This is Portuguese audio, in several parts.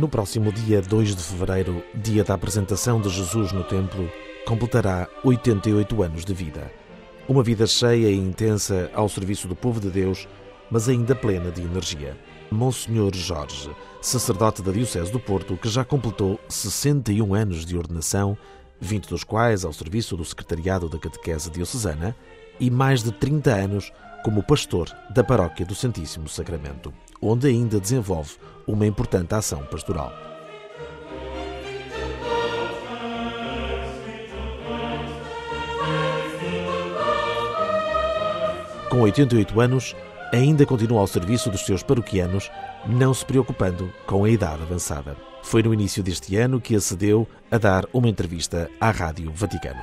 No próximo dia 2 de fevereiro, dia da apresentação de Jesus no templo, completará 88 anos de vida. Uma vida cheia e intensa ao serviço do povo de Deus, mas ainda plena de energia. Monsenhor Jorge, sacerdote da Diocese do Porto, que já completou 61 anos de ordenação, 20 dos quais ao serviço do Secretariado da Catequese Diocesana, e mais de 30 anos como pastor da Paróquia do Santíssimo Sacramento, onde ainda desenvolve uma importante ação pastoral. Com 88 anos, ainda continua ao serviço dos seus paroquianos, não se preocupando com a idade avançada. Foi no início deste ano que acedeu a dar uma entrevista à Rádio Vaticano.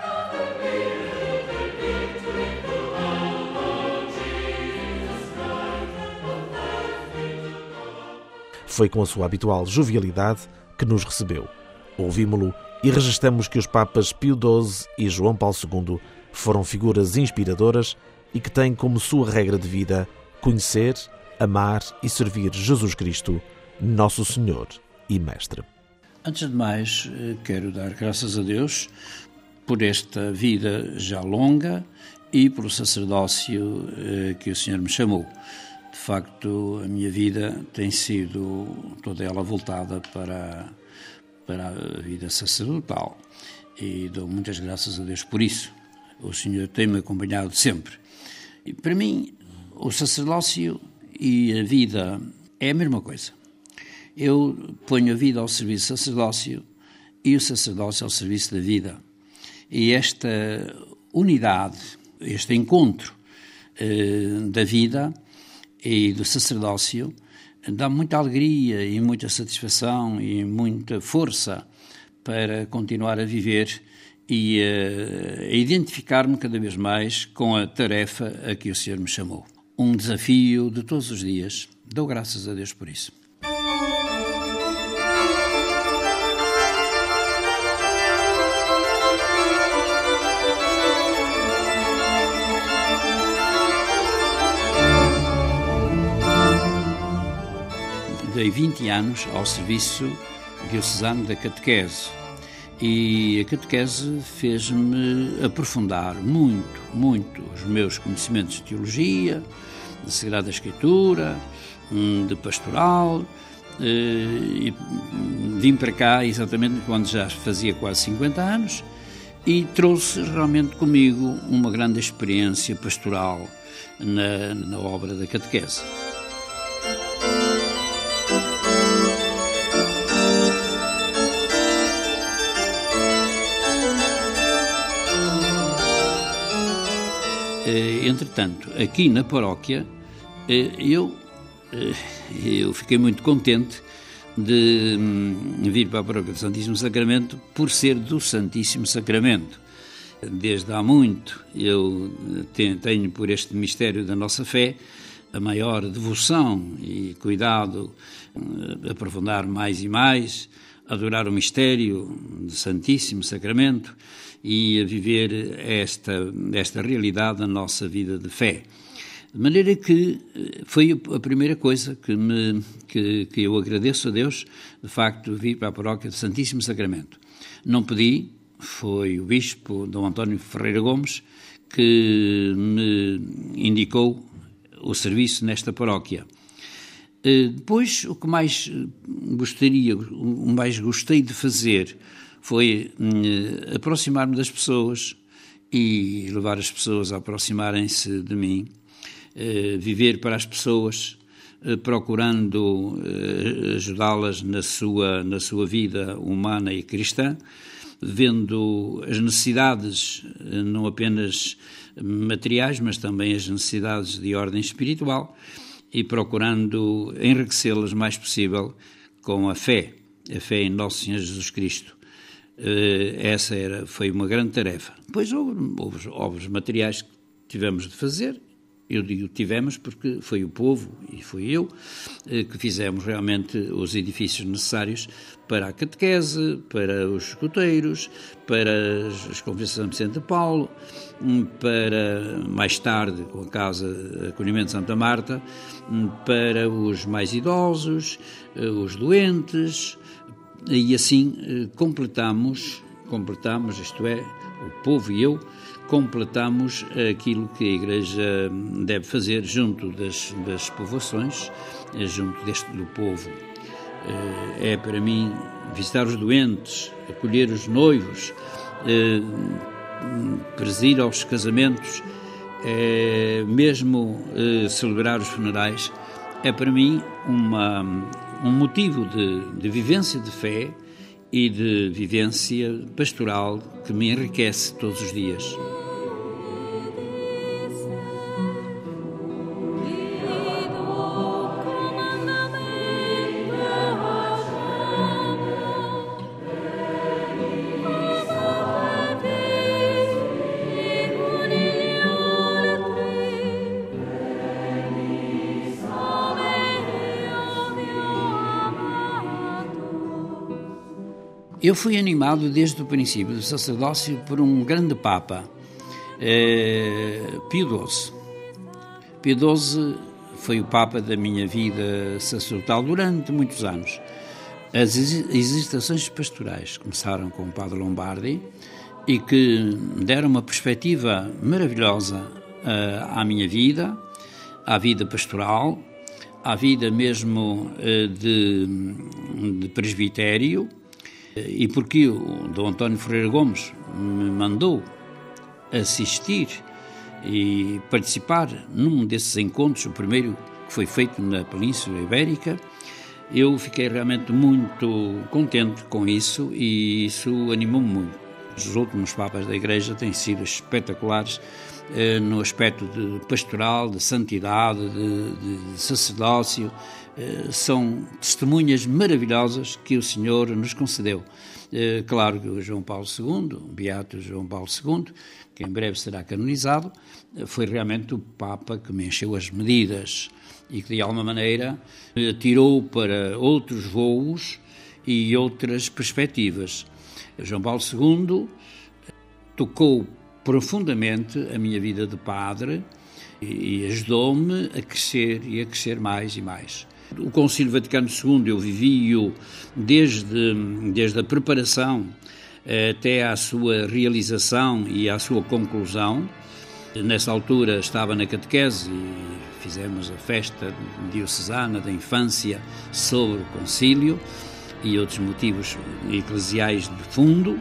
Foi com a sua habitual jovialidade que nos recebeu. Ouvimo-lo e registramos que os Papas Pio XII e João Paulo II foram figuras inspiradoras e que têm como sua regra de vida conhecer, amar e servir Jesus Cristo, Nosso Senhor e Mestre. Antes de mais, quero dar graças a Deus por esta vida já longa e pelo sacerdócio que o Senhor me chamou. De facto, a minha vida tem sido toda ela voltada para a vida sacerdotal e dou muitas graças a Deus por isso. O Senhor tem-me acompanhado sempre. E para mim, o sacerdócio e a vida é a mesma coisa. Eu ponho a vida ao serviço do sacerdócio e o sacerdócio ao serviço da vida. E esta unidade, este encontro da vida e do sacerdócio dá muita alegria e muita satisfação e muita força para continuar a viver e a identificar-me cada vez mais com a tarefa a que o Senhor me chamou. Um desafio de todos os dias. Dou graças a Deus por isso. Dei 20 anos ao serviço diocesano da catequese e a catequese fez-me aprofundar muito os meus conhecimentos de teologia, de Sagrada Escritura, de pastoral, e vim para cá exatamente quando já fazia quase 50 anos e trouxe realmente comigo uma grande experiência pastoral na obra da catequese. Entretanto, aqui na paróquia, eu fiquei muito contente de vir para a paróquia do Santíssimo Sacramento por ser do Santíssimo Sacramento. Desde há muito eu tenho por este mistério da nossa fé a maior devoção e cuidado, aprofundar mais e mais, adorar o mistério do Santíssimo Sacramento e a viver esta realidade da nossa vida de fé. De maneira que foi a primeira coisa que eu agradeço a Deus, de facto, vir para a paróquia do Santíssimo Sacramento. Não pedi, foi o bispo Dom António Ferreira Gomes que me indicou o serviço nesta paróquia. Depois, o que mais gostei de fazer foi aproximar-me das pessoas e levar as pessoas a aproximarem-se de mim, viver para as pessoas, procurando ajudá-las na sua vida humana e cristã, vendo as necessidades, não apenas materiais, mas também as necessidades de ordem espiritual e procurando enriquecê-las mais possível com a fé em Nosso Senhor Jesus Cristo. Essa foi uma grande tarefa. Depois houve obras materiais que tivemos de fazer Eu digo tivemos porque foi o povo e fui eu que fizemos realmente os edifícios necessários para a catequese, para os escuteiros, para as conferências de São Vicente de Paulo, para, mais tarde, com a Casa Acolhimento de Santa Marta, para os mais idosos, os doentes, e assim completamos, isto é, o povo e eu, completamos aquilo que a Igreja deve fazer junto das povoações, junto do povo. É para mim visitar os doentes, acolher os noivos, presidir aos casamentos, mesmo celebrar os funerais. É para mim um motivo de vivência de fé e de vivência pastoral que me enriquece todos os dias. Eu fui animado desde o princípio do sacerdócio por um grande Papa, Pio XII. Pio XII foi o Papa da minha vida sacerdotal durante muitos anos. As exercitações pastorais começaram com o Padre Lombardi e que deram uma perspectiva maravilhosa à minha vida, à vida pastoral, à vida mesmo de presbitério. E porque o Dom António Ferreira Gomes me mandou assistir e participar num desses encontros, o primeiro que foi feito na Península Ibérica, eu fiquei realmente muito contente com isso e isso animou-me muito. Os últimos papas da Igreja têm sido espetaculares no aspecto de pastoral, de santidade, de sacerdócio. São testemunhas maravilhosas que o Senhor nos concedeu. Claro que o João Paulo II, o Beato João Paulo II, que em breve será canonizado, foi realmente o Papa que me encheu as medidas e que de alguma maneira tirou para outros voos e outras perspectivas. João Paulo II tocou profundamente a minha vida de padre e ajudou-me a crescer e a crescer mais e mais. O Concílio Vaticano II eu vivi-o desde a preparação até à sua realização e à sua conclusão. Nessa altura estava na catequese e fizemos a festa diocesana da infância sobre o concílio e outros motivos eclesiais de fundo.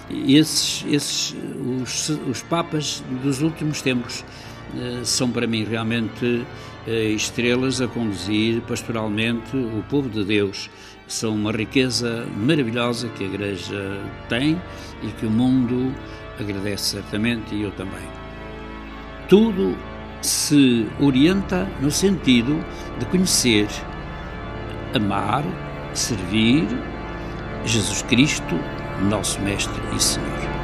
Os papas dos últimos tempos são para mim realmente estrelas a conduzir pastoralmente o povo de Deus. São uma riqueza maravilhosa que a Igreja tem e que o mundo agradece certamente e eu também. Tudo se orienta no sentido de conhecer, amar, servir Jesus Cristo, nosso Mestre e Senhor.